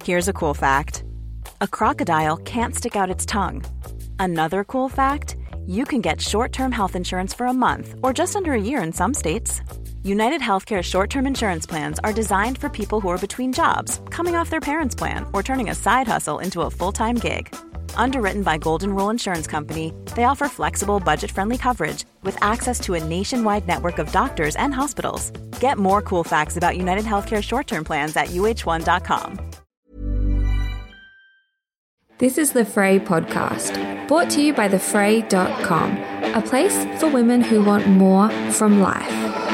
Here's a cool fact. A crocodile can't stick out its tongue. Another cool fact, you can get short-term health insurance for a month or just under a year in some states. United Healthcare short-term insurance plans are designed for people who are between jobs, coming off their parents' plan, or turning a side hustle into a full-time gig. Underwritten by Golden Rule Insurance Company, they offer flexible, budget-friendly coverage with access to a nationwide network of doctors and hospitals. Get more cool facts about United Healthcare short-term plans at uh1.com. This is the Frey podcast, brought to you by thefrey.com, a place for women who want more from life.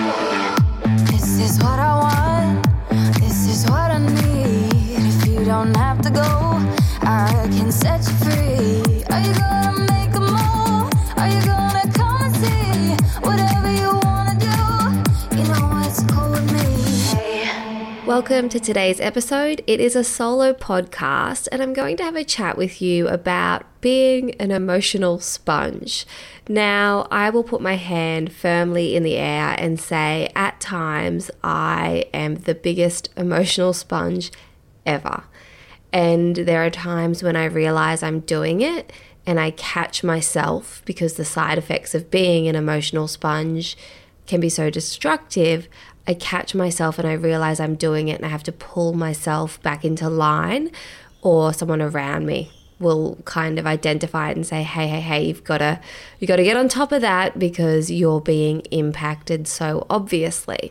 This is what I want, this is what I need. If you don't have to go, I can set you free. Are you gonna make a move? Are you gonna come and see? Whatever you wanna do, you know it's cool with me. Welcome to today's episode. It is a solo podcast, and I'm going to have a chat with you about being an emotional sponge. Now, I will put my hand firmly in the air and say at times I am the biggest emotional sponge ever. And there are times when I realize I'm doing it and I catch myself, because the side effects of being an emotional sponge can be so destructive. I catch myself and I realize I'm doing it and I have to pull myself back into line, or someone around me will kind of identify it and say, hey, you've got to get on top of that because you're being impacted so obviously.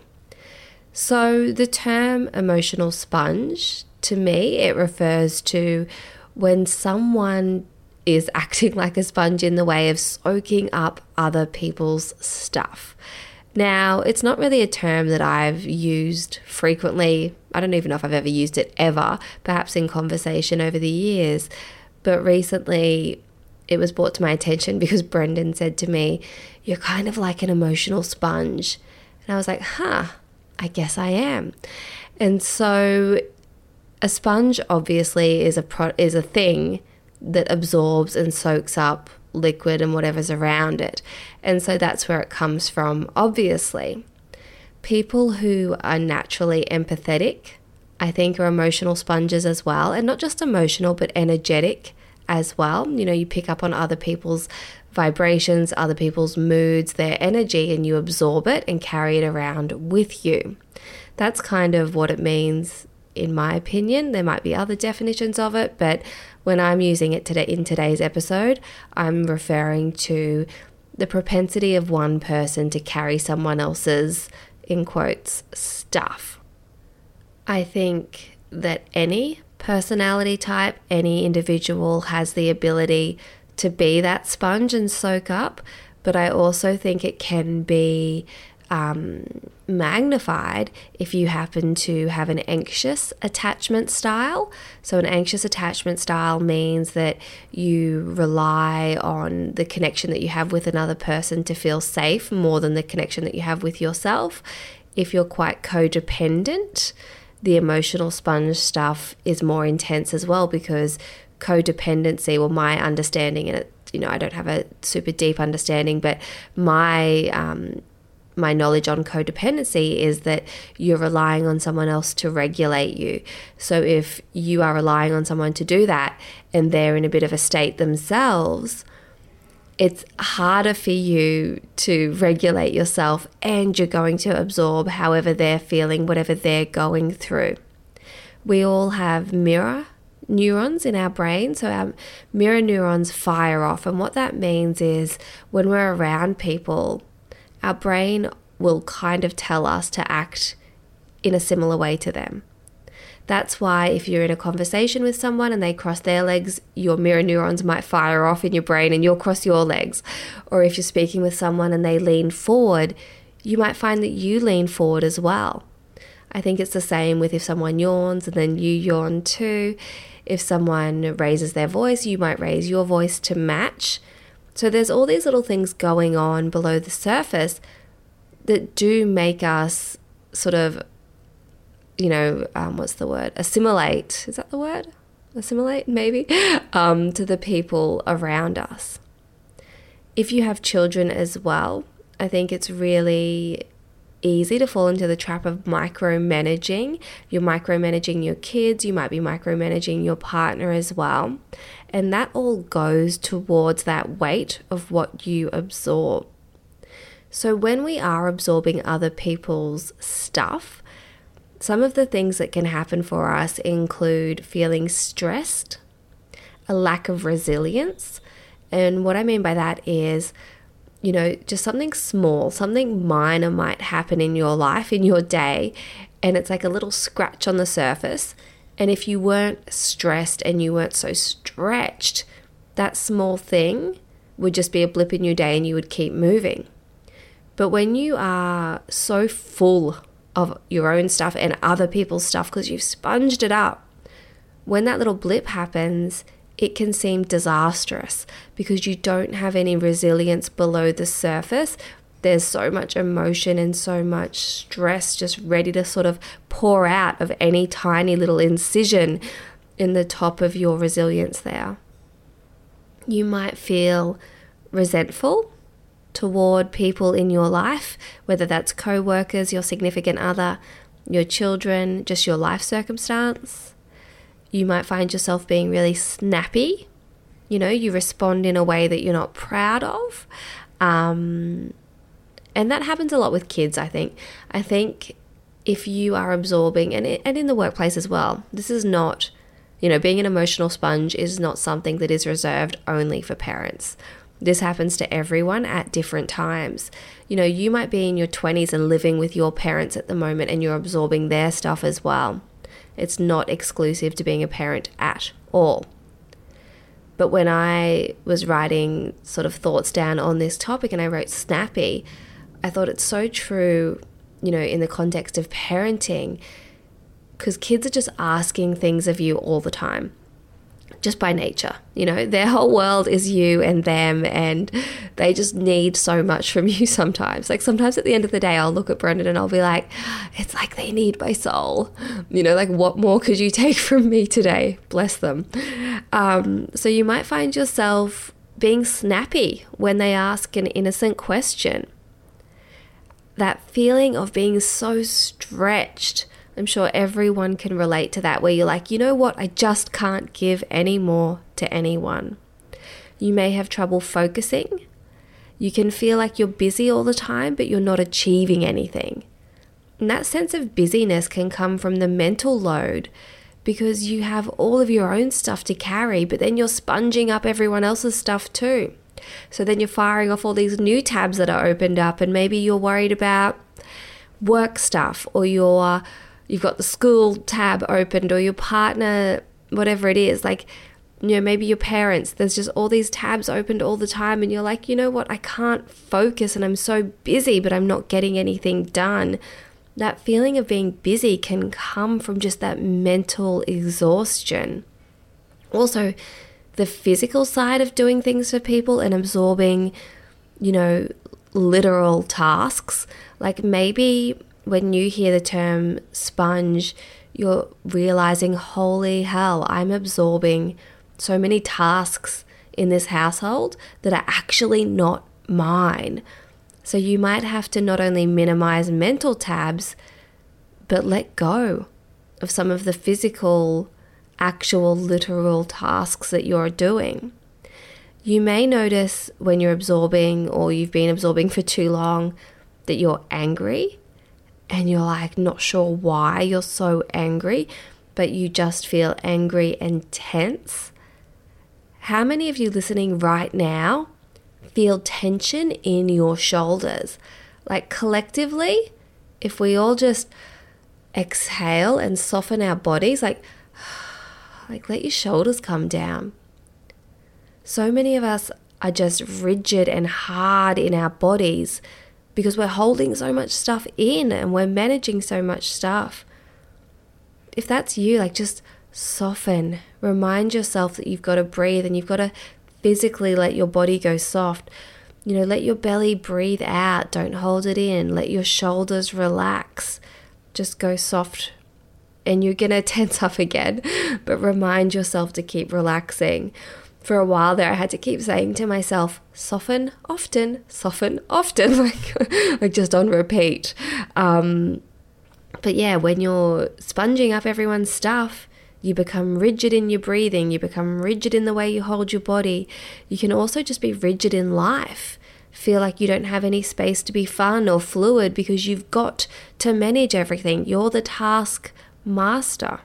So the term emotional sponge, to me, it refers to when someone is acting like a sponge in the way of soaking up other people's stuff. Now, it's not really a term that I've used frequently. I don't even know if I've ever used it ever, perhaps in conversation over the years. But recently it was brought to my attention because Brendan said to me, "You're kind of like an emotional sponge." And I was like, I guess I am. And so a sponge obviously is a thing that absorbs and soaks up liquid and whatever's around it. And so that's where it comes from, obviously. People who are naturally empathetic, I think, are emotional sponges as well. And not just emotional, but energetic as well. You know, you pick up on other people's vibrations, other people's moods, their energy, and you absorb it and carry it around with you. That's kind of what it means, in my opinion. There might be other definitions of it, but when I'm using it today in today's episode, I'm referring to the propensity of one person to carry someone else's, in quotes, stuff. I think that any personality type, any individual has the ability to be that sponge and soak up, but I also think it can be magnified if you happen to have an anxious attachment style. So an anxious attachment style means that you rely on the connection that you have with another person to feel safe more than the connection that you have with yourself. If you're quite codependent, the emotional sponge stuff is more intense as well, because codependency, well, my understanding, and it, you know, I don't have a super deep understanding, but my knowledge on codependency is that you're relying on someone else to regulate you. So if you are relying on someone to do that and they're in a bit of a state themselves, it's harder for you to regulate yourself, and you're going to absorb however they're feeling, whatever they're going through. We all have mirror neurons in our brain. So our mirror neurons fire off. And what that means is when we're around people, our brain will kind of tell us to act in a similar way to them. That's why if you're in a conversation with someone and they cross their legs, your mirror neurons might fire off in your brain and you'll cross your legs. Or if you're speaking with someone and they lean forward, you might find that you lean forward as well. I think it's the same with if someone yawns and then you yawn too. If someone raises their voice, you might raise your voice to match. So there's all these little things going on below the surface that do make us sort of, what's the word? Assimilate. Is that the word? Assimilate, maybe, to the people around us. If you have children as well, I think it's really easy to fall into the trap of micromanaging. You're micromanaging your kids, you might be micromanaging your partner as well. And that all goes towards that weight of what you absorb. So when we are absorbing other people's stuff, some of the things that can happen for us include feeling stressed, a lack of resilience. And what I mean by that is, just something small, something minor might happen in your life, in your day, and it's like a little scratch on the surface. And if you weren't stressed and you weren't so stretched, that small thing would just be a blip in your day and you would keep moving. But when you are so full of your own stuff and other people's stuff because you've sponged it up, when that little blip happens, it can seem disastrous because you don't have any resilience below the surface. There's so much emotion and so much stress just ready to sort of pour out of any tiny little incision in the top of your resilience there. You might feel resentful toward people in your life, whether that's co-workers, your significant other, your children, just your life circumstance. You might find yourself being really snappy. You respond in a way that you're not proud of. And that happens a lot with kids, I think. I think if you are absorbing, and in the workplace as well, this is not, being an emotional sponge is not something that is reserved only for parents. This happens to everyone at different times. You might be in your 20s and living with your parents at the moment and you're absorbing their stuff as well. It's not exclusive to being a parent at all. But when I was writing sort of thoughts down on this topic and I wrote snappy, I thought it's so true, in the context of parenting, because kids are just asking things of you all the time, just by nature. Their whole world is you and them, and they just need so much from you sometimes. Like sometimes at the end of the day, I'll look at Brendan and I'll be like, it's like they need my soul. Like what more could you take from me today? Bless them. So you might find yourself being snappy when they ask an innocent question. That feeling of being so stretched, I'm sure everyone can relate to that, where you're like, you know what, I just can't give any more to anyone. You may have trouble focusing. You can feel like you're busy all the time, but you're not achieving anything. And that sense of busyness can come from the mental load because you have all of your own stuff to carry, but then you're sponging up everyone else's stuff too. So then you're firing off all these new tabs that are opened up, and maybe you're worried about work stuff, or you've got the school tab opened, or your partner, whatever it is, like, maybe your parents, there's just all these tabs opened all the time, and you're like, you know what, I can't focus and I'm so busy, but I'm not getting anything done. That feeling of being busy can come from just that mental exhaustion. Also, the physical side of doing things for people and absorbing, literal tasks, like maybe when you hear the term sponge, you're realizing, holy hell, I'm absorbing so many tasks in this household that are actually not mine. So you might have to not only minimize mental tabs, but let go of some of the physical, actual, literal tasks that you're doing. You may notice when you're absorbing, or you've been absorbing for too long, that you're angry. And you're like not sure why you're so angry, but you just feel angry and tense. How many of you listening right now feel tension in your shoulders? Like collectively, if we all just exhale and soften our bodies, like let your shoulders come down. So many of us are just rigid and hard in our bodies because we're holding so much stuff in and we're managing so much stuff. If that's you, like just soften. Remind yourself that you've got to breathe and you've got to physically let your body go soft. Let your belly breathe out. Don't hold it in. Let your shoulders relax. Just go soft. And you're going to tense up again, but remind yourself to keep relaxing. for a while there, I had to keep saying to myself, soften often, like just on repeat. But yeah, when you're sponging up everyone's stuff, you become rigid in your breathing, you become rigid in the way you hold your body. You can also just be rigid in life, feel like you don't have any space to be fun or fluid because you've got to manage everything. You're the task master.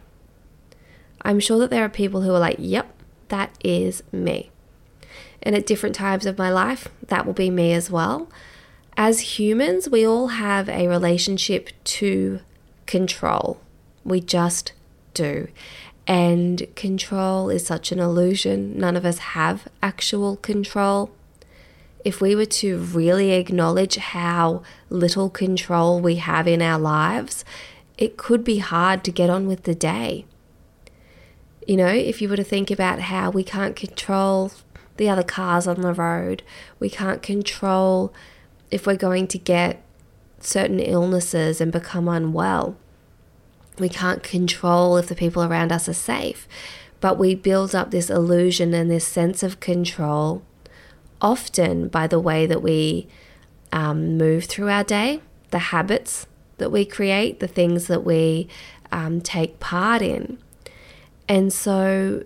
I'm sure that there are people who are like, yep, that is me. And at different times of my life, that will be me as well. As humans, we all have a relationship to control. We just do. And control is such an illusion. None of us have actual control. If we were to really acknowledge how little control we have in our lives, it could be hard to get on with the day. You know, if you were to think about how we can't control the other cars on the road, we can't control if we're going to get certain illnesses and become unwell. We can't control if the people around us are safe, but we build up this illusion and this sense of control often by the way that we move through our day, the habits that we create, the things that we take part in. And so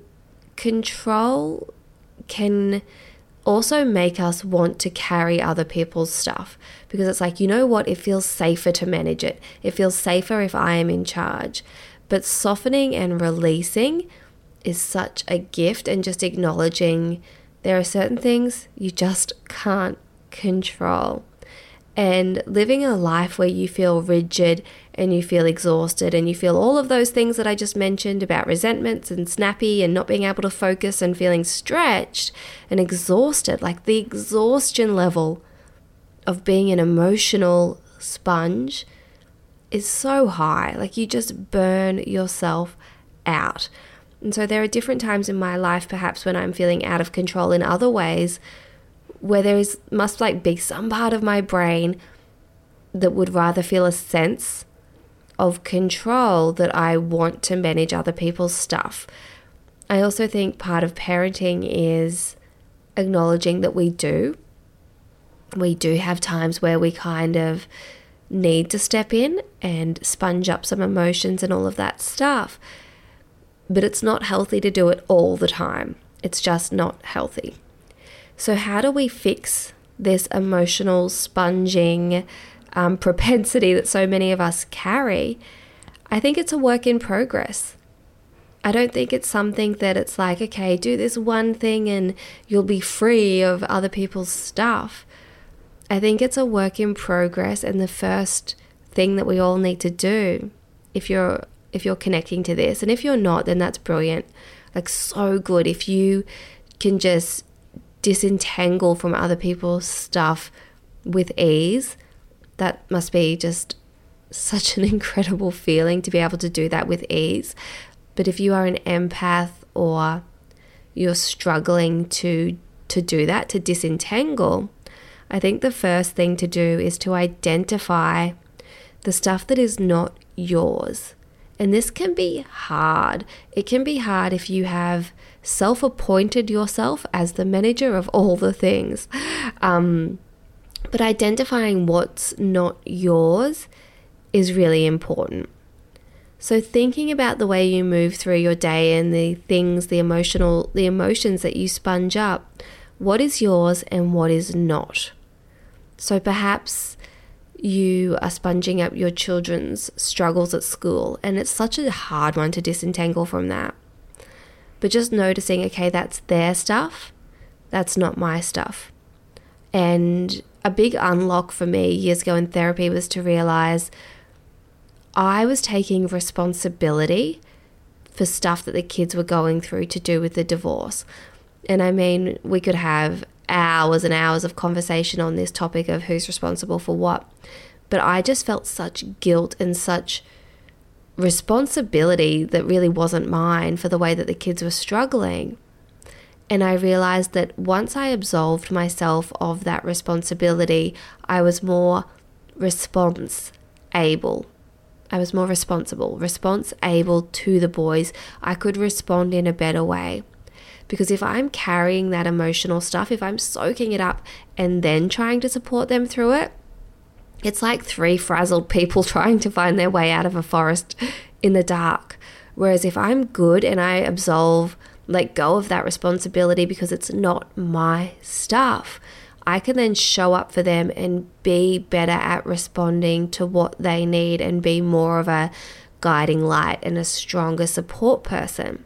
control can also make us want to carry other people's stuff because it's like, you know what, it feels safer to manage it. It feels safer if I am in charge. But softening and releasing is such a gift, and just acknowledging there are certain things you just can't control. And living a life where you feel rigid and you feel exhausted and you feel all of those things that I just mentioned about resentments and snappy and not being able to focus and feeling stretched and exhausted, like the exhaustion level of being an emotional sponge is so high. Like you just burn yourself out. And so there are different times in my life, perhaps when I'm feeling out of control in other ways, where there must be some part of my brain that would rather feel a sense of control, that I want to manage other people's stuff. I also think part of parenting is acknowledging that we do have times where we kind of need to step in and sponge up some emotions and all of that stuff. But it's not healthy to do it all the time. It's just not healthy. So how do we fix this emotional sponging propensity that so many of us carry? I think it's a work in progress. I don't think it's something that it's like, okay, do this one thing and you'll be free of other people's stuff. I think it's a work in progress, and the first thing that we all need to do, if you're connecting to this, and if you're not, then that's brilliant. Like, so good if you can just disentangle from other people's stuff with ease. That must be just such an incredible feeling to be able to do that with ease. But if you are an empath or you're struggling to do that, to disentangle, I think the first thing to do is to identify the stuff that is not yours. And this can be hard. It can be hard if you have self-appointed yourself as the manager of all the things. But identifying what's not yours is really important. So thinking about the way you move through your day and the things, the emotions that you sponge up, what is yours and what is not. So perhaps you are sponging up your children's struggles at school, and it's such a hard one to disentangle from that. But just noticing, okay, that's their stuff, that's not my stuff. And a big unlock for me years ago in therapy was to realize I was taking responsibility for stuff that the kids were going through to do with the divorce. And I mean, we could have hours and hours of conversation on this topic of who's responsible for what. But I just felt such guilt and such responsibility that really wasn't mine for the way that the kids were struggling. And I realized that once I absolved myself of that responsibility, I was more response able to the boys. I could respond in a better way. Because if I'm carrying that emotional stuff, if I'm soaking it up and then trying to support them through it, it's like three frazzled people trying to find their way out of a forest in the dark. Whereas if I'm good and I let go of that responsibility because it's not my stuff, I can then show up for them and be better at responding to what they need and be more of a guiding light and a stronger support person.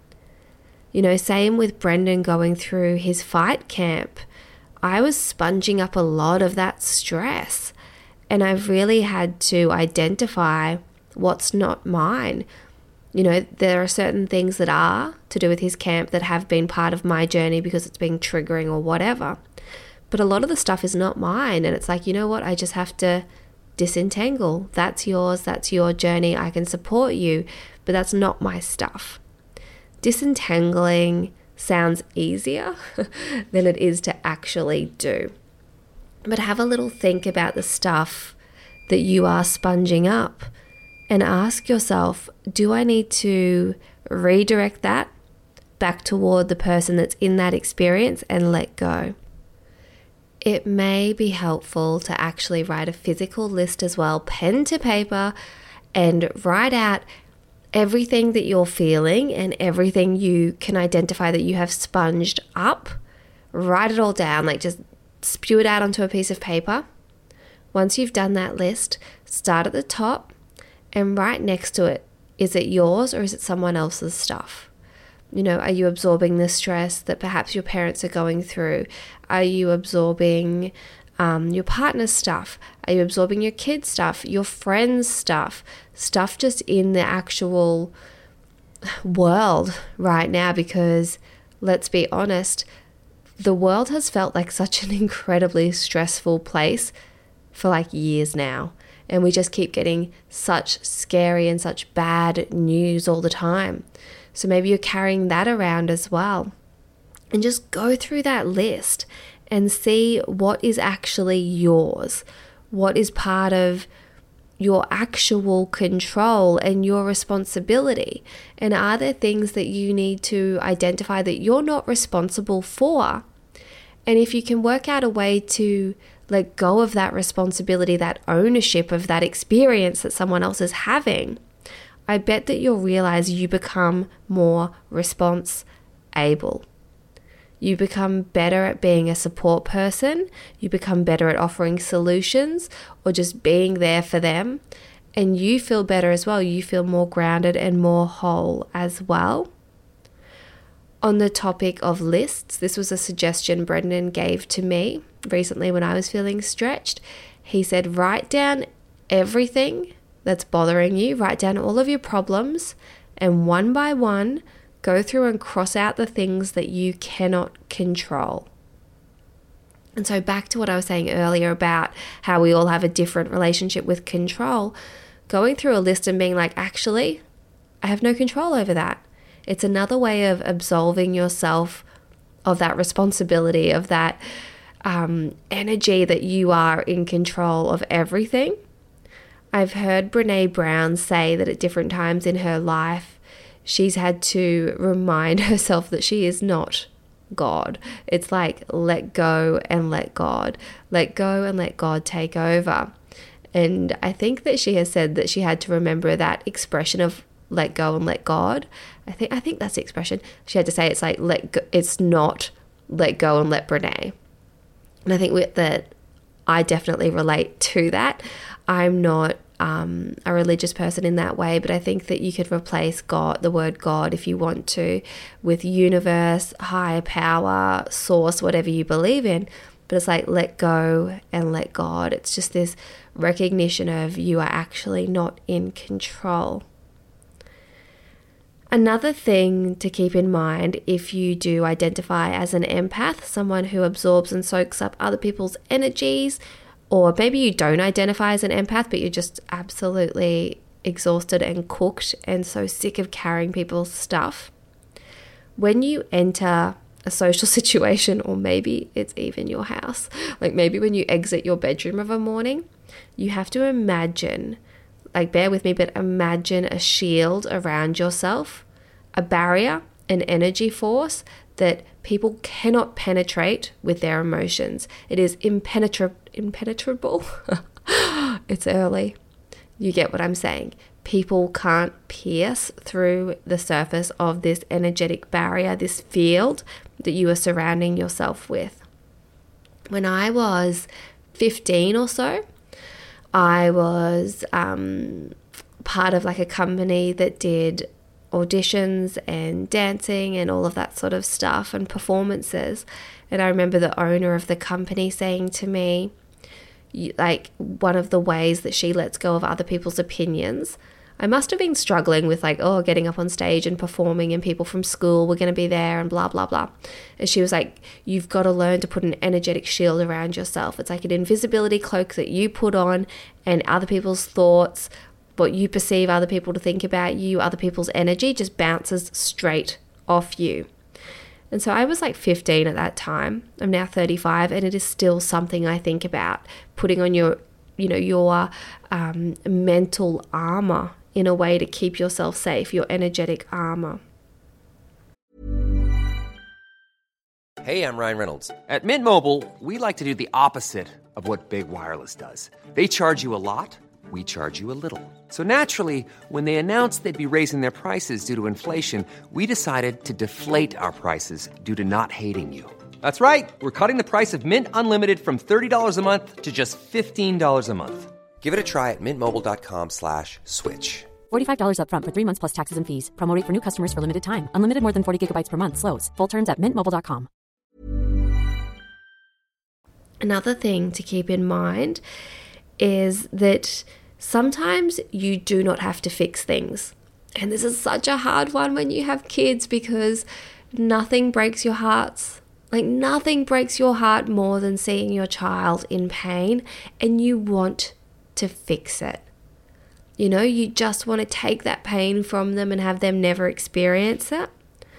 Same with Brendan going through his fight camp. I was sponging up a lot of that stress, and I've really had to identify what's not mine. There are certain things that are to do with his camp that have been part of my journey because it's been triggering or whatever. But a lot of the stuff is not mine. And it's like, you know what? I just have to disentangle. That's yours. That's your journey. I can support you, but that's not my stuff. Disentangling sounds easier than it is to actually do. But have a little think about the stuff that you are sponging up and ask yourself, do I need to redirect that back toward the person that's in that experience and let go? It may be helpful to actually write a physical list as well, pen to paper, and write out everything that you're feeling and everything you can identify that you have sponged up. Write it all down, just spew it out onto a piece of paper. Once you've done that list, start at the top and right next to it, is it yours or is it someone else's stuff? Are you absorbing the stress that perhaps your parents are going through? Are you absorbing your partner's stuff? Are you absorbing your kids' stuff, your friends' stuff just in the actual world right now? Because let's be honest, the world has felt like such an incredibly stressful place for years now. And we just keep getting such scary and such bad news all the time. So maybe you're carrying that around as well. And just go through that list and see what is actually yours, what is part of your actual control and your responsibility. And are there things that you need to identify that you're not responsible for? And if you can work out a way to let go of that responsibility, that ownership of that experience that someone else is having, I bet that you'll realize you become more response-able. You become better at being a support person. You become better at offering solutions or just being there for them. And you feel better as well. You feel more grounded and more whole as well. On the topic of lists, this was a suggestion Brendan gave to me recently when I was feeling stretched. He said, write down everything that's bothering you, write down all of your problems, and one by one, go through and cross out the things that you cannot control. And so back to what I was saying earlier about how we all have a different relationship with control, going through a list and being like, actually, I have no control over that. It's another way of absolving yourself of that responsibility, of that energy that you are in control of everything. I've heard Brené Brown say that at different times in her life, she's had to remind herself that she is not God. It's like, let go and let God. Let go and let God take over. And I think that she has said that she had to remember that expression of let go and let God. I think that's the expression. She had to say it's like, let go, it's not let go and let Brené. And I think that I definitely relate to that. I'm not a religious person in that way, but I think that you could replace God, the word God, if you want to, with universe, higher power, source, whatever you believe in. But it's like let go and let God. It's just this recognition of you are actually not in control. Another thing to keep in mind if you do identify as an empath, someone who absorbs and soaks up other people's energies, or maybe you don't identify as an empath, but you're just absolutely exhausted and cooked and so sick of carrying people's stuff. When you enter a social situation, or maybe it's even your house, like maybe when you exit your bedroom of a morning, you have to imagine, bear with me, but imagine a shield around yourself, a barrier, an energy force that people cannot penetrate with their emotions. It is impenetrable. It's early. You get what I'm saying. People can't pierce through the surface of this energetic barrier, this field that you are surrounding yourself with. When I was 15 or so, I was part of like a company that did auditions and dancing and all of that sort of stuff and performances. And I remember the owner of the company saying to me, like, one of the ways that she lets go of other people's opinions. I must have been struggling with like, getting up on stage and performing, and people from school were going to be there and blah, blah, blah. And she was like, you've got to learn to put an energetic shield around yourself. It's like an invisibility cloak that you put on, and other people's thoughts, what you perceive other people to think about you, other people's energy just bounces straight off you. And so I was like 15 at that time. I'm now 35, and it is still something I think about, putting on your mental armor in a way to keep yourself safe, your energetic armor. Hey, I'm Ryan Reynolds. At Mint Mobile, we like to do the opposite of what Big Wireless does. They charge you a lot, we charge you a little. So naturally, when they announced they'd be raising their prices due to inflation, we decided to deflate our prices due to not hating you. That's right. We're cutting the price of Mint Unlimited from $30 a month to just $15 a month. Give it a try at mintmobile.com/switch. $45 up front for 3 months plus taxes and fees. Promo rate for new customers for limited time. Unlimited more than 40 gigabytes per month. Slows full terms at mintmobile.com. Another thing to keep in mind is that sometimes you do not have to fix things. And this is such a hard one when you have kids, because nothing breaks your hearts. Like, nothing breaks your heart more than seeing your child in pain, and you want to fix it. You know, you just want to take that pain from them and have them never experience it.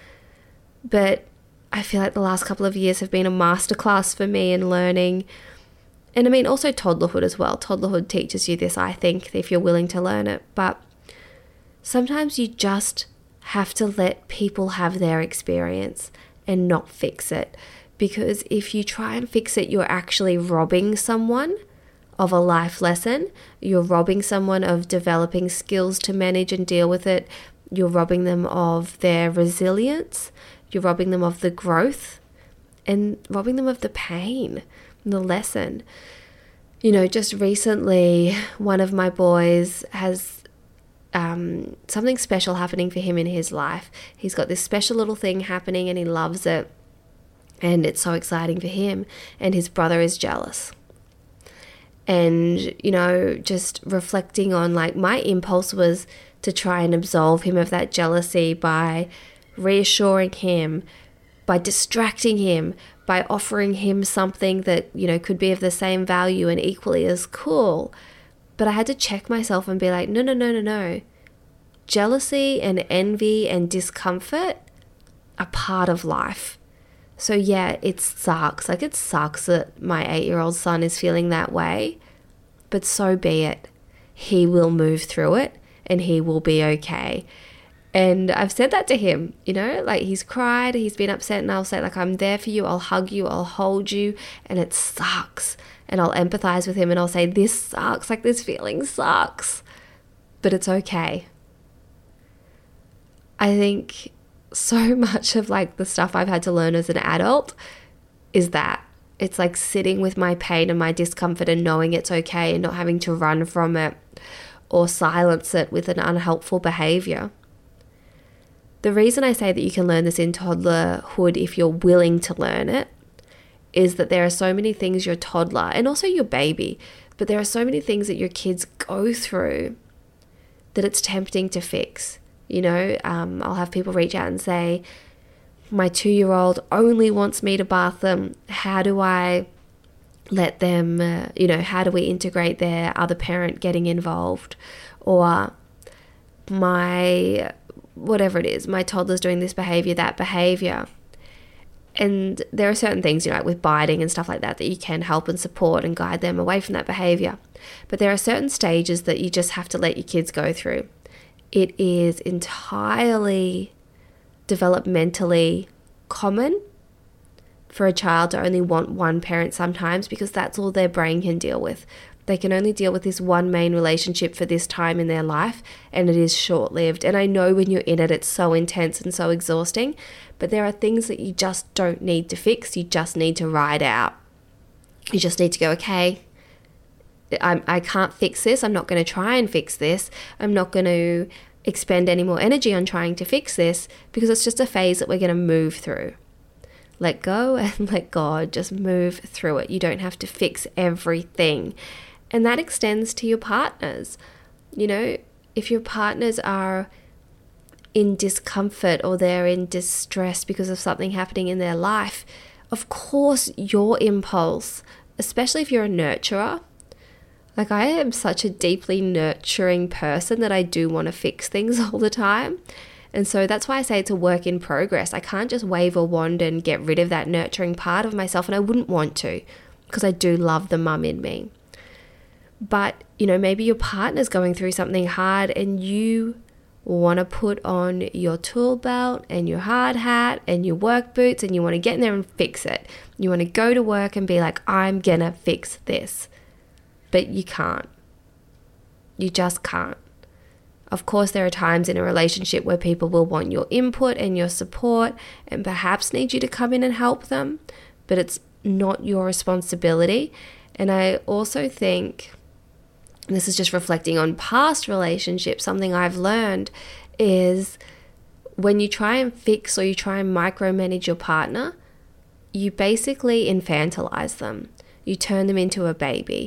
But I feel like the last couple of years have been a masterclass for me in learning. And I mean, also toddlerhood as well. Toddlerhood teaches you this, I think, if you're willing to learn it. But sometimes you just have to let people have their experience and not fix it. Because if you try and fix it, you're actually robbing someone of a life lesson. You're robbing someone of developing skills to manage and deal with it. You're robbing them of their resilience. You're robbing them of the growth, and robbing them of the pain, the lesson. You know, just recently, one of my boys has something special happening for him in his life. He's got this special little thing happening and he loves it. And it's so exciting for him. And his brother is jealous. And, you know, just reflecting on, like, my impulse was to try and absolve him of that jealousy by reassuring him, by distracting him, by offering him something that, you know, could be of the same value and equally as cool. But I had to check myself and be like, no. Jealousy and envy and discomfort are part of life. So yeah, it sucks. Like, it sucks that my 8-year-old son is feeling that way, but so be it. He will move through it and he will be okay. And I've said that to him, you know, like, he's cried, he's been upset, and I'll say, like, I'm there for you, I'll hug you, I'll hold you, and it sucks. And I'll empathize with him and I'll say, this sucks, like, this feeling sucks, but it's okay. I think so much of, like, the stuff I've had to learn as an adult is that. It's like sitting with my pain and my discomfort and knowing it's okay and not having to run from it or silence it with an unhelpful behavior. The reason I say that you can learn this in toddlerhood if you're willing to learn it is that there are so many things your toddler, and also your baby, but there are so many things that your kids go through that it's tempting to fix. You know, I'll have people reach out and say, my 2-year-old only wants me to bath them. How do I let them, how do we integrate their other parent getting involved? Or whatever it is, my toddler's doing this behavior, that behavior. And there are certain things, like with biting and stuff like that you can help and support and guide them away from that behavior. But there are certain stages that you just have to let your kids go through. It is entirely developmentally common for a child to only want one parent sometimes, because that's all their brain can deal with. They can only deal with this one main relationship for this time in their life, and it is short-lived. And I know when you're in it, it's so intense and so exhausting, but there are things that you just don't need to fix. You just need to ride out. You just need to go, okay, I can't fix this. I'm not going to try and fix this. I'm not going to expend any more energy on trying to fix this, because it's just a phase that we're going to move through. Let go and let God. Just move through it. You don't have to fix everything. And that extends to your partners. You know, if your partners are in discomfort or they're in distress because of something happening in their life, of course your impulse, especially if you're a nurturer, like I am such a deeply nurturing person that I do want to fix things all the time. And so that's why I say it's a work in progress. I can't just wave a wand and get rid of that nurturing part of myself, and I wouldn't want to, because I do love the mum in me. But, you know, maybe your partner's going through something hard and you want to put on your tool belt and your hard hat and your work boots and you want to get in there and fix it. You want to go to work and be like, I'm going to fix this. But you can't. You just can't. Of course, there are times in a relationship where people will want your input and your support and perhaps need you to come in and help them, but it's not your responsibility. And I also think, and this is just reflecting on past relationships, something I've learned is when you try and fix or you try and micromanage your partner, you basically infantilize them. You turn them into a baby.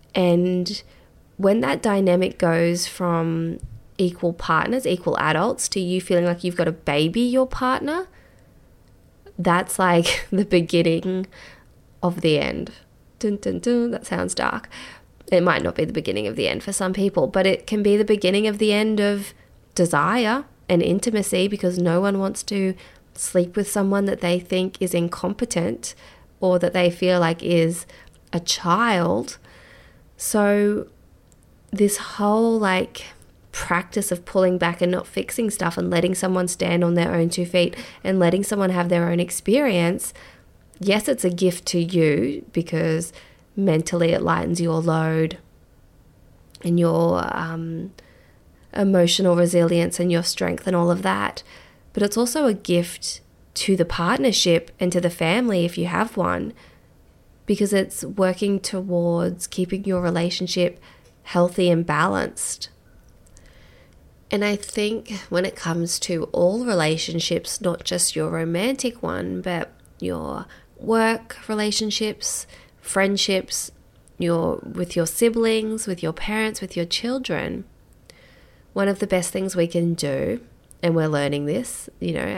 And when that dynamic goes from equal partners, equal adults, to you feeling like you've got to baby your partner, that's like the beginning of the end. Dun, dun, dun. That sounds dark. It might not be the beginning of the end for some people, but it can be the beginning of the end of desire and intimacy, because no one wants to sleep with someone that they think is incompetent or that they feel like is a child. So this whole like practice of pulling back and not fixing stuff and letting someone stand on their own 2 feet and letting someone have their own experience, yes, it's a gift to you because mentally it lightens your load and your emotional resilience and your strength and all of that. But it's also a gift to the partnership and to the family if you have one, because it's working towards keeping your relationship healthy and balanced. And I think when it comes to all relationships, not just your romantic one, but your work relationships, friendships, with your siblings, with your parents, with your children, one of the best things we can do, and we're learning this,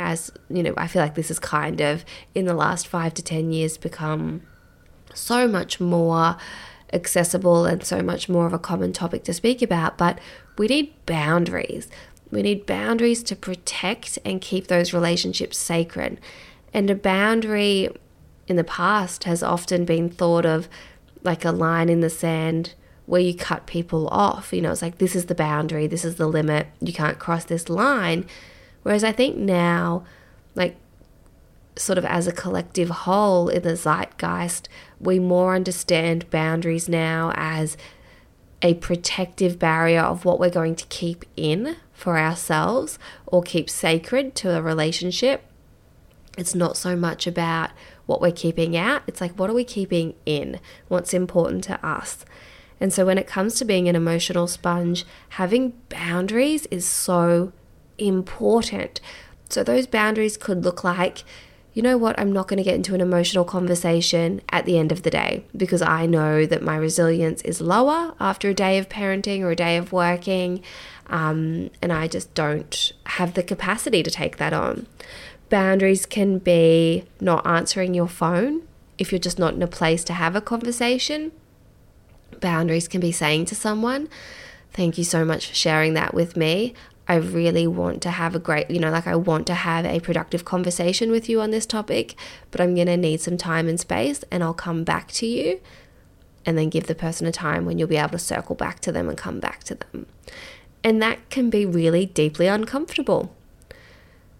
I feel like this has kind of in the last 5 to 10 years become so much more accessible and so much more of a common topic to speak about, but we need boundaries. We need boundaries to protect and keep those relationships sacred. And a boundary in the past has often been thought of like a line in the sand where you cut people off. It's like, this is the boundary, this is the limit, you can't cross this line. Whereas I think now, like sort of as a collective whole in the zeitgeist, we more understand boundaries now as a protective barrier of what we're going to keep in for ourselves or keep sacred to a relationship. It's not so much about what we're keeping out. It's like, what are we keeping in? What's important to us? And so when it comes to being an emotional sponge, having boundaries is so important. So those boundaries could look like, you know what, I'm not going to get into an emotional conversation at the end of the day because I know that my resilience is lower after a day of parenting or a day of working, and I just don't have the capacity to take that on. Boundaries can be not answering your phone if you're just not in a place to have a conversation. Boundaries can be saying to someone, thank you so much for sharing that with me. I really want to have I want to have a productive conversation with you on this topic, but I'm going to need some time and space and I'll come back to you. And then give the person a time when you'll be able to circle back to them and come back to them. And that can be really deeply uncomfortable.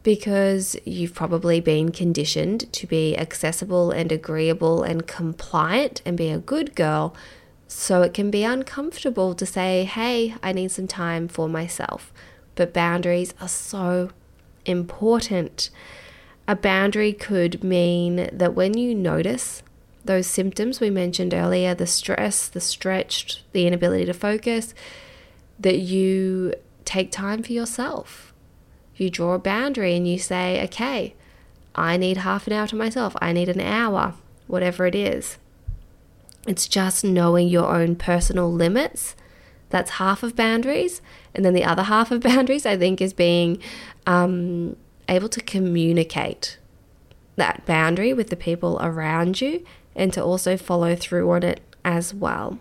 because you've probably been conditioned to be accessible and agreeable and compliant and be a good girl. So it can be uncomfortable to say, hey, I need some time for myself. But boundaries are so important. A boundary could mean that when you notice those symptoms we mentioned earlier, the stress, the stretch, the inability to focus, that you take time for yourself. You draw a boundary and you say, okay, I need half an hour to myself. I need an hour, whatever it is. It's just knowing your own personal limits. That's half of boundaries. And then the other half of boundaries, I think, is being able to communicate that boundary with the people around you and to also follow through on it as well.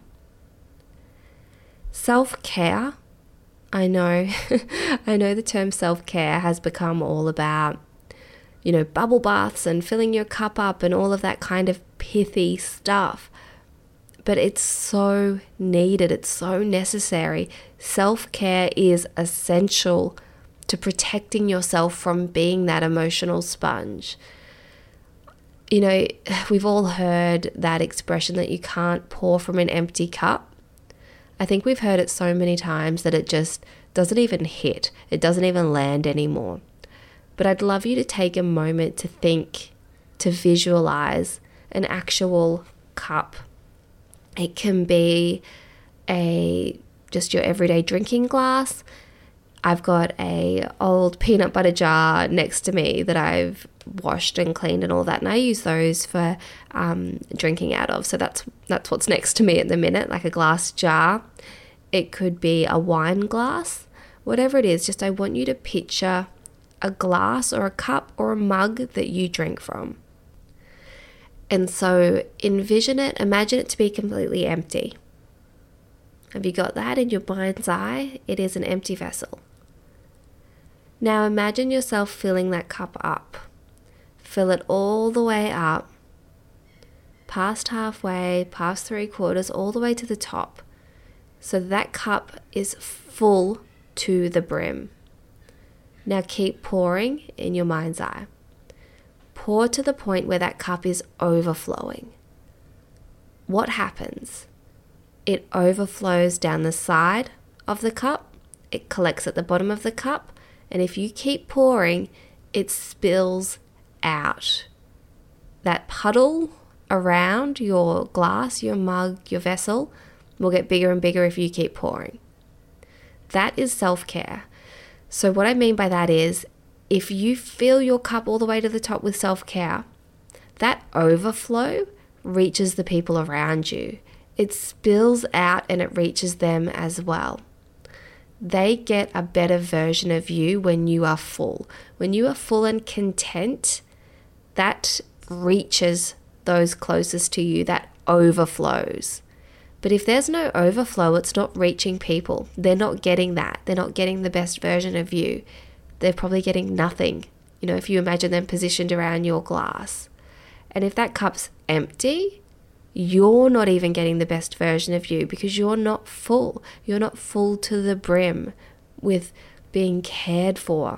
Self-care. I know the term self-care has become all about, bubble baths and filling your cup up and all of that kind of pithy stuff. But it's so needed. It's so necessary. Self-care is essential to protecting yourself from being that emotional sponge. We've all heard that expression that you can't pour from an empty cup. I think we've heard it so many times that it just doesn't even hit. It doesn't even land anymore. But I'd love you to take a moment to think, to visualize an actual cup. It can be just your everyday drinking glass. I've got a old peanut butter jar next to me that I've washed and cleaned and all that, and I use those for drinking out of. So that's what's next to me at the minute, like a glass jar. It could be a wine glass, whatever it is. Just I want you to picture a glass or a cup or a mug that you drink from. And so envision it, imagine it to be completely empty. Have you got that in your mind's eye? It is an empty vessel. Now imagine yourself filling that cup up. Fill it all the way up, past halfway, past 3/4, all the way to the top. So that cup is full to the brim. Now keep pouring in your mind's eye. Pour to the point where that cup is overflowing. What happens? It overflows down the side of the cup. It collects at the bottom of the cup. And if you keep pouring, it spills out. That puddle around your glass, your mug, your vessel will get bigger and bigger if you keep pouring. That is self-care. So what I mean by that is, if you fill your cup all the way to the top with self-care, that overflow reaches the people around you. It spills out and it reaches them as well. They get a better version of you when you are full. When you are full and content, that reaches those closest to you, that overflows. But if there's no overflow, it's not reaching people. They're not getting that. They're not getting the best version of you. They're probably getting nothing, if you imagine them positioned around your glass. And if that cup's empty, you're not even getting the best version of you because you're not full. You're not full to the brim with being cared for.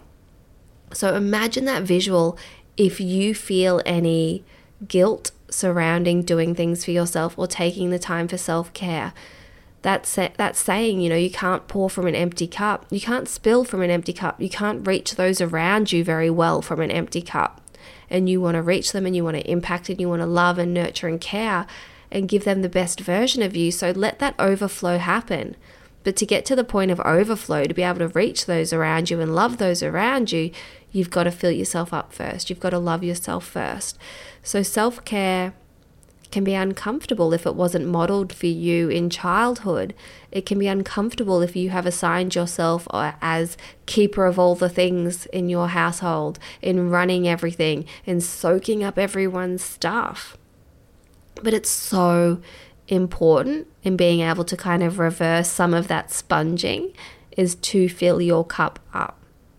So imagine that visual. If you feel any guilt surrounding doing things for yourself or taking the time for self-care, that's saying, you can't pour from an empty cup. You can't spill from an empty cup. You can't reach those around you very well from an empty cup. And you want to reach them and you want to impact and you want to love and nurture and care and give them the best version of you. So let that overflow happen. But to get to the point of overflow, to be able to reach those around you and love those around you, you've got to fill yourself up first. You've got to love yourself first. So self-care can be uncomfortable if it wasn't modeled for you in childhood. It can be uncomfortable if you have assigned yourself as keeper of all the things in your household, in running everything, in soaking up everyone's stuff. But it's so important in being able to kind of reverse some of that sponging is to fill your cup up.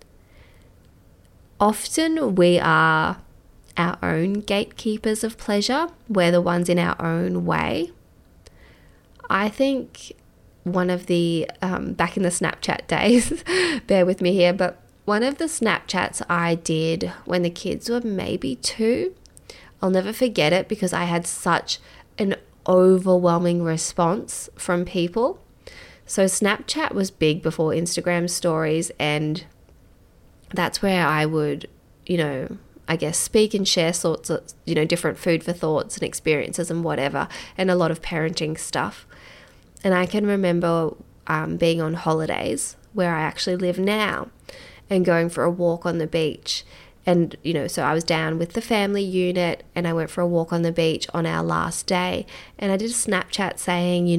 Often we are our own gatekeepers of pleasure. We're the ones in our own way. I think one of the, back in the Snapchat days, bear with me here, but one of the Snapchats I did when the kids were maybe 2, I'll never forget it because I had such an overwhelming response from people. So Snapchat was big before Instagram stories, and that's where I would, I guess, speak and share sorts of, different food for thoughts and experiences and whatever, and a lot of parenting stuff. And I can remember being on holidays where I actually live now and going for a walk on the beach. And, so I was down with the family unit and I went for a walk on the beach on our last day. And I did a Snapchat saying,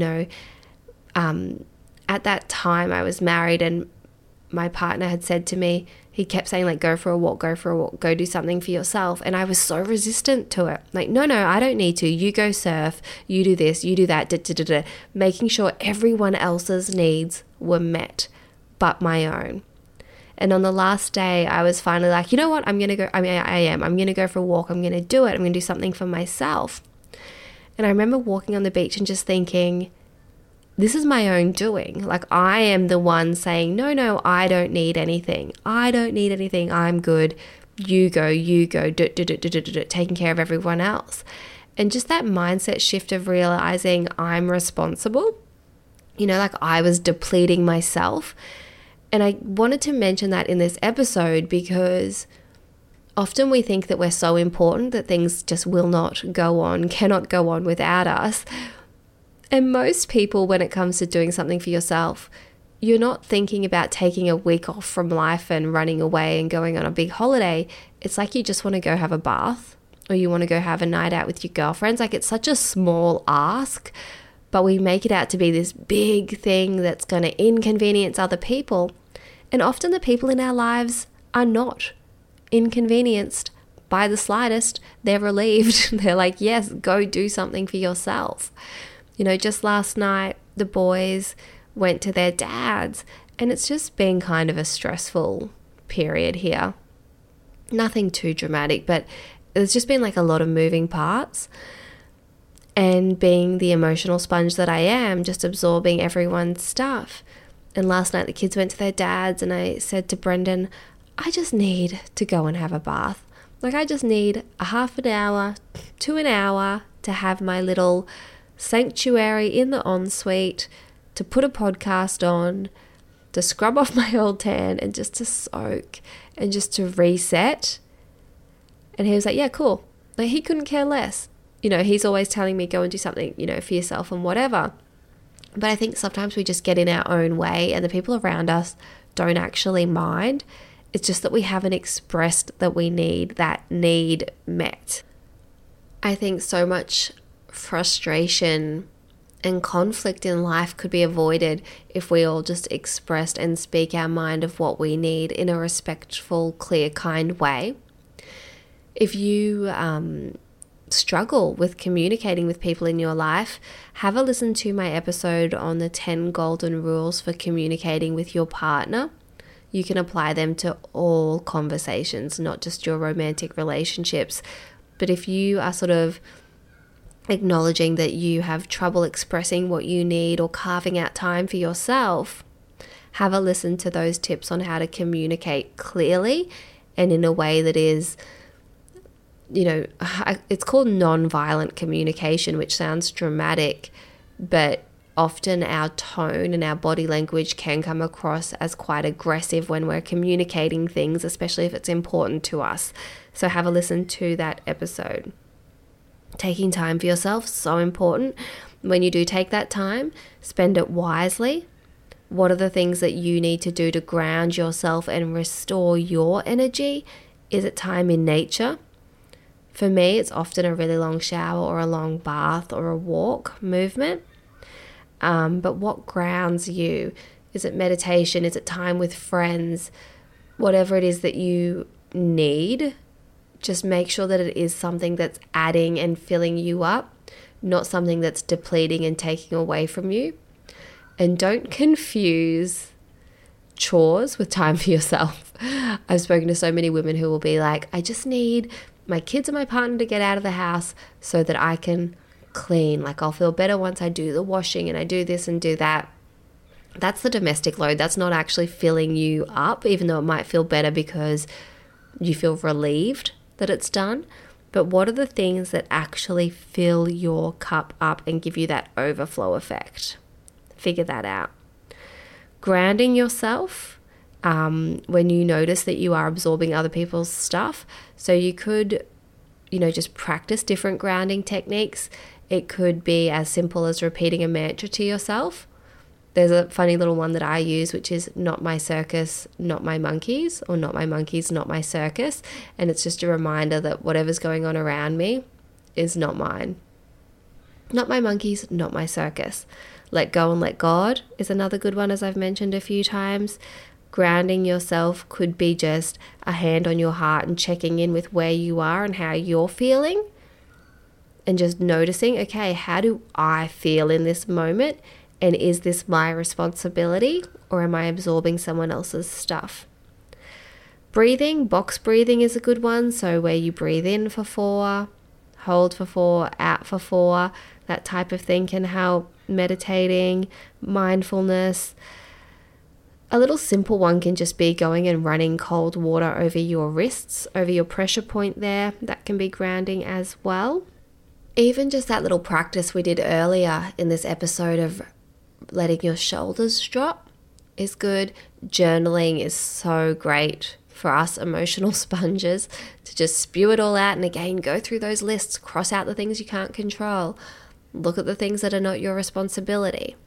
at that time I was married and my partner had said to me, he kept saying, like, go for a walk, go do something for yourself. And I was so resistant to it. Like, no, I don't need to. You go surf, you do this, you do that, making sure everyone else's needs were met but my own. And on the last day, I was finally like, you know what? I'm going to go. I'm going to go for a walk. I'm going to do it. I'm going to do something for myself. And I remember walking on the beach and just thinking, this is my own doing. Like, I am the one saying, no, I don't need anything. I'm good. You go, taking care of everyone else. And just that mindset shift of realizing I'm responsible, like I was depleting myself. And I wanted to mention that in this episode because often we think that we're so important that things just cannot go on without us. And most people, when it comes to doing something for yourself, you're not thinking about taking a week off from life and running away and going on a big holiday. It's like you just want to go have a bath or you want to go have a night out with your girlfriends. Like, it's such a small ask, but we make it out to be this big thing that's going to inconvenience other people. And often the people in our lives are not inconvenienced by the slightest. They're relieved. They're like, yes, go do something for yourself. Just last night, the boys went to their dad's, and it's just been kind of a stressful period here. Nothing too dramatic, but there's just been like a lot of moving parts. And being the emotional sponge that I am, just absorbing everyone's stuff. And last night the kids went to their dad's and I said to Brendan, I just need to go and have a bath. Like, I just need a half an hour to an hour to have my little sanctuary in the ensuite, to put a podcast on, to scrub off my old tan and just to soak and just to reset. And he was like, yeah, cool. Like, he couldn't care less. He's always telling me go and do something, for yourself and whatever. But I think sometimes we just get in our own way and the people around us don't actually mind. It's just that we haven't expressed that we need that need met. I think so much frustration and conflict in life could be avoided if we all just expressed and speak our mind of what we need in a respectful, clear, kind way. If you struggle with communicating with people in your life, have a listen to my episode on the 10 golden rules for communicating with your partner. You can apply them to all conversations, not just your romantic relationships. But if you are sort of acknowledging that you have trouble expressing what you need or carving out time for yourself, have a listen to those tips on how to communicate clearly and in a way that is, it's called non-violent communication, which sounds dramatic, but often our tone and our body language can come across as quite aggressive when we're communicating things, especially if it's important to us. So have a listen to that episode. Taking time for yourself, so important. When you do take that time, spend it wisely. What are the things that you need to do to ground yourself and restore your energy? Is it time in nature? For me, it's often a really long shower or a long bath or a walk movement. But what grounds you? Is it meditation? Is it time with friends? Whatever it is that you need, just make sure that it is something that's adding and filling you up, not something that's depleting and taking away from you. And don't confuse chores with time for yourself. I've spoken to so many women who will be like, I just need my kids and my partner to get out of the house so that I can clean. Like, I'll feel better once I do the washing and I do this and do that. That's the domestic load. That's not actually filling you up, even though it might feel better because you feel relieved that it's done. But what are the things that actually fill your cup up and give you that overflow effect? Figure that out. Grounding yourself when you notice that you are absorbing other people's stuff. So you could, just practice different grounding techniques. It could be as simple as repeating a mantra to yourself. There's a funny little one that I use, which is not my circus, not my monkeys, or not my monkeys, not my circus. And it's just a reminder that whatever's going on around me is not mine. Not my monkeys, not my circus. Let go and let God is another good one, as I've mentioned a few times. Grounding yourself could be just a hand on your heart and checking in with where you are and how you're feeling. And just noticing, okay, how do I feel in this moment? And is this my responsibility, or am I absorbing someone else's stuff? Breathing, box breathing is a good one. So where you breathe in for 4, hold for 4, out for 4, that type of thing can help. Meditating, mindfulness. A little simple one can just be going and running cold water over your wrists, over your pressure point there. That can be grounding as well. Even just that little practice we did earlier in this episode of letting your shoulders drop is good. Journaling is so great for us emotional sponges to just spew it all out and again go through those lists, cross out the things you can't control, look at the things that are not your responsibility.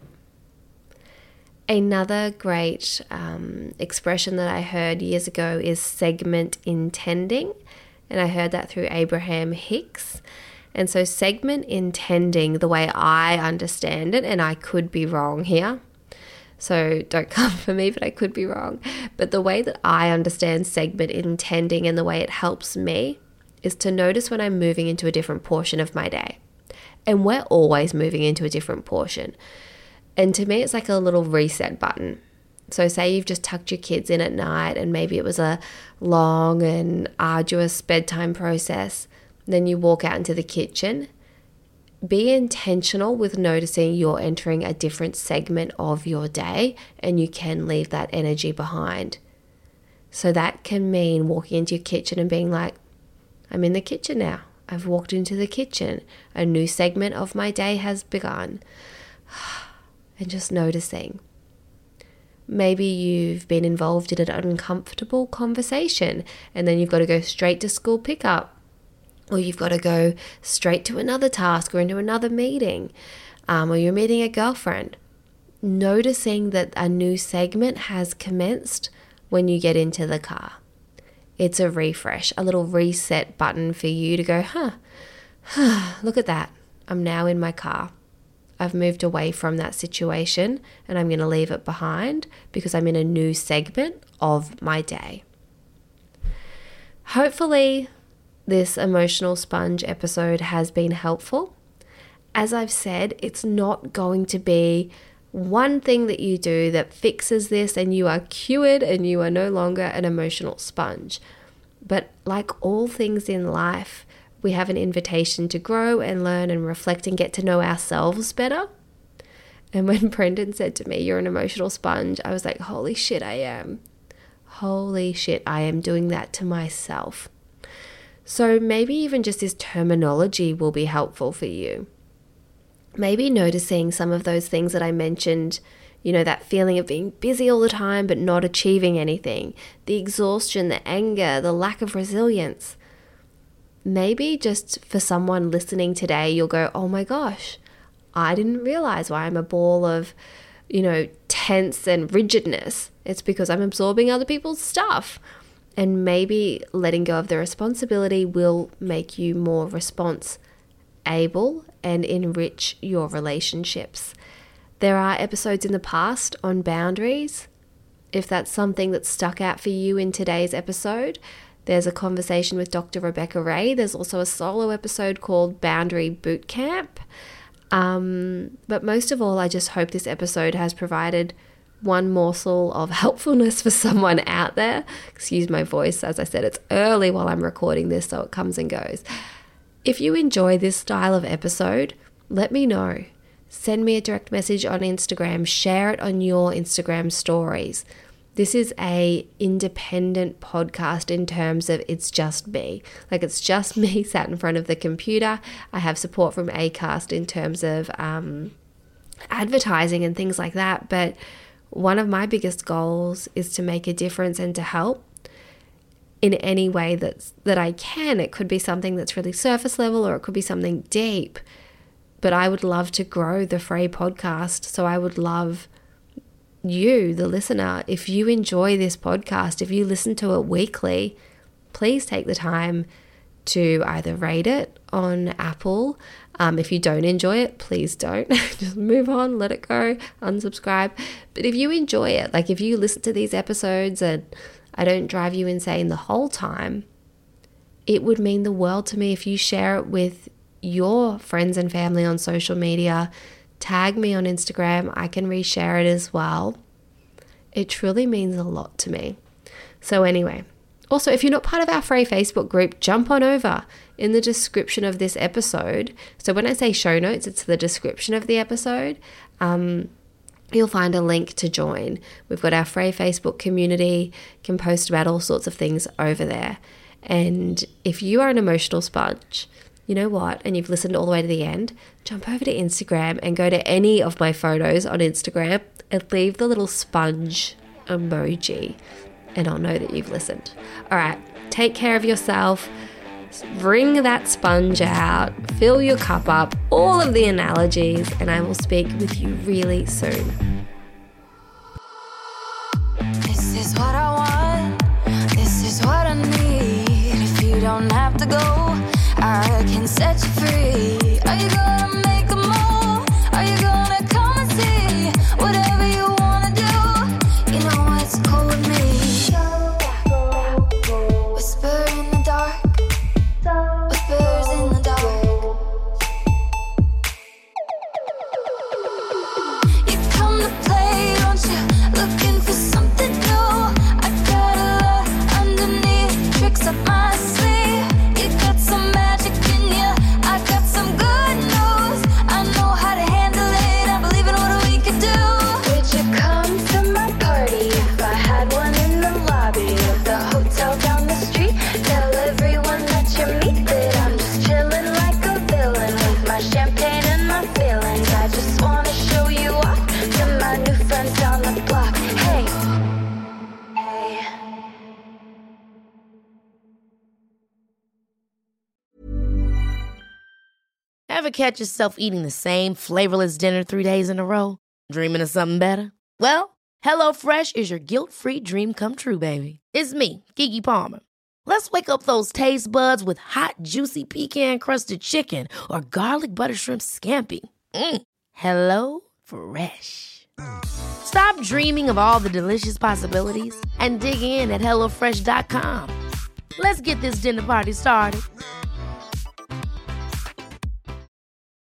Another great expression that I heard years ago is segment intending, and I heard that through Abraham Hicks. And so segment intending, the way I understand it, and I could be wrong here, so don't come for me, but I could be wrong. But the way that I understand segment intending and the way it helps me is to notice when I'm moving into a different portion of my day. And we're always moving into a different portion. And to me, it's like a little reset button. So say you've just tucked your kids in at night and maybe it was a long and arduous bedtime process. Then you walk out into the kitchen. Be intentional with noticing you're entering a different segment of your day and you can leave that energy behind. So that can mean walking into your kitchen and being like, I'm in the kitchen now. I've walked into the kitchen. A new segment of my day has begun. And just noticing. Maybe you've been involved in an uncomfortable conversation and then you've got to go straight to school pickup. Or you've got to go straight to another task or into another meeting, or you're meeting a girlfriend. Noticing that a new segment has commenced when you get into the car. It's a refresh, a little reset button for you to go, look at that. I'm now in my car. I've moved away from that situation and I'm going to leave it behind because I'm in a new segment of my day. Hopefully, this emotional sponge episode has been helpful. As I've said, it's not going to be one thing that you do that fixes this and you are cured and you are no longer an emotional sponge. But like all things in life, we have an invitation to grow and learn and reflect and get to know ourselves better. And when Brendan said to me, you're an emotional sponge, I was like, holy shit, I am. Holy shit, I am doing that to myself. So maybe even just this terminology will be helpful for you. Maybe noticing some of those things that I mentioned, that feeling of being busy all the time but not achieving anything, the exhaustion, the anger, the lack of resilience. Maybe just for someone listening today, you'll go, oh my gosh, I didn't realize why I'm a ball of, tense and rigidness. It's because I'm absorbing other people's stuff. And maybe letting go of the responsibility will make you more response able and enrich your relationships. There are episodes in the past on boundaries. If that's something that stuck out for you in today's episode, there's a conversation with Dr. Rebecca Ray. There's also a solo episode called Boundary Bootcamp. But most of all, I just hope this episode has provided one morsel of helpfulness for someone out there. Excuse my voice. As I said, it's early while I'm recording this, so it comes and goes. If you enjoy this style of episode, let me know. send me a direct message on Instagram, share it on your Instagram stories. This is a independent podcast in terms of it's just me. Like, it's just me sat in front of the computer. I have support from Acast in terms of advertising and things like that. But one of my biggest goals is to make a difference and to help in any way that I can. It could be something that's really surface level, or it could be something deep. But I would love to grow the Frey podcast. So I would love you, the listener, if you enjoy this podcast, if you listen to it weekly, please take the time to either rate it on Apple. If you don't enjoy it, please don't. Just move on, let it go, unsubscribe. But if you enjoy it, like if you listen to these episodes and I don't drive you insane the whole time, it would mean the world to me if you share it with your friends and family on social media. Tag me on Instagram. I can reshare it as well. It truly means a lot to me. So anyway, also, if you're not part of our Frey Facebook group, jump on over in the description of this episode. So when I say show notes, it's the description of the episode. You'll find a link to join. We've got our Frey Facebook community, can post about all sorts of things over there. And if you are an emotional sponge, you know what, and you've listened all the way to the end, jump over to Instagram and go to any of my photos on Instagram and leave the little sponge emoji, and I'll know that you've listened. All right, take care of yourself. Bring that sponge out, fill your cup up, all of the analogies, and I will speak with you really soon. This is what I want. This is what I need. If you don't have to go, I can set you free. Are you gonna make a move? Are you gonna come and see? Whatever you wanna do, you know it's cool with me. Whisper in the dark, whispers in the dark. You come to play, don't you? Looking for something new. I got a lot underneath, tricks up my sleeve. You got some magic in you, I got some good news. I know how to handle it, I believe in what we can do. Would you come to my party if I had one in the lobby of the hotel down the street? Tell everyone that you meet that I'm just chilling like a villain with my champagne and my feelings. I just wanna show you off to my new friends on the block. Hey, hey. Ever catch yourself eating the same flavorless dinner 3 days in a row? Dreaming of something better? Well, HelloFresh is your guilt-free dream come true, baby. It's me, Keke Palmer. Let's wake up those taste buds with hot, juicy pecan-crusted chicken or garlic butter shrimp scampi. Hello Fresh. Stop dreaming of all the delicious possibilities and dig in at HelloFresh.com. Let's get this dinner party started.